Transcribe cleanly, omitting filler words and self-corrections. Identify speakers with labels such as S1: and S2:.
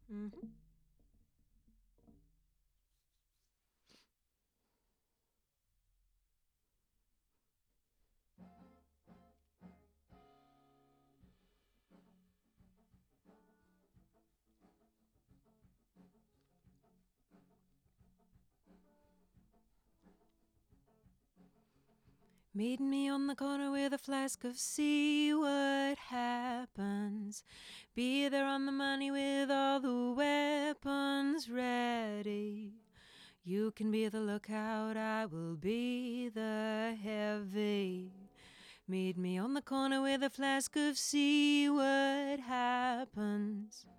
S1: Mm-hmm. Meet me on the corner with a flask of see what happens. Be there on the money with all the weapons ready. You can be the lookout, I will be the heavy. Meet me on the corner with a flask of see what happens.